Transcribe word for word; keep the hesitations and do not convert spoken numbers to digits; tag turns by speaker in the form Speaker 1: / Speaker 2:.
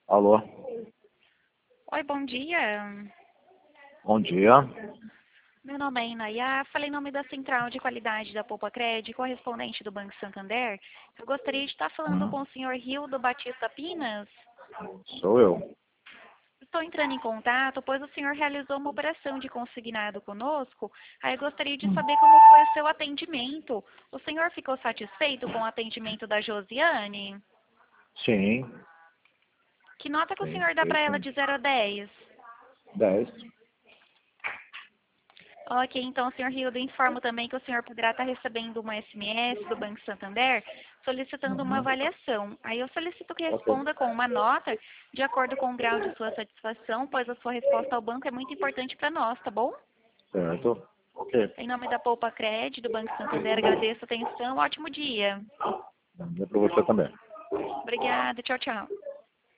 Speaker 1: Alô,
Speaker 2: Oi, bom dia.
Speaker 1: bom dia.
Speaker 2: Meu nome é Inayá, falei em nome da Central de Qualidade da Poupa Cred, correspondente do Banco Santander. Eu gostaria de estar falando com o senhor Rildo Batista Pinas.
Speaker 1: Sou eu.
Speaker 2: Estou entrando em contato, pois o senhor realizou uma operação de consignado conosco. Aí eu gostaria de saber como foi o seu atendimento. O senhor ficou satisfeito com o atendimento da Josiane?
Speaker 1: Sim,
Speaker 2: Que nota que o
Speaker 1: sim,
Speaker 2: senhor dá
Speaker 1: foi
Speaker 2: para ela
Speaker 1: sim.
Speaker 2: de zero a dez?
Speaker 1: Dez.
Speaker 2: Ok, então, senhor Rildo, informo também que o senhor poderá estar recebendo uma S M S do Banco Santander solicitando uma
Speaker 1: Uhum.
Speaker 2: avaliação. Aí eu solicito que
Speaker 1: Ok.
Speaker 2: responda com uma nota de acordo com o grau de sua satisfação, pois a sua resposta ao banco é muito importante para nós, tá bom?
Speaker 1: Certo. Ok.
Speaker 2: Em nome da Poupa Cred, do Banco Santander, agradeço a atenção. Ótimo dia.
Speaker 1: E para você também.
Speaker 2: Obrigada. Tchau, tchau.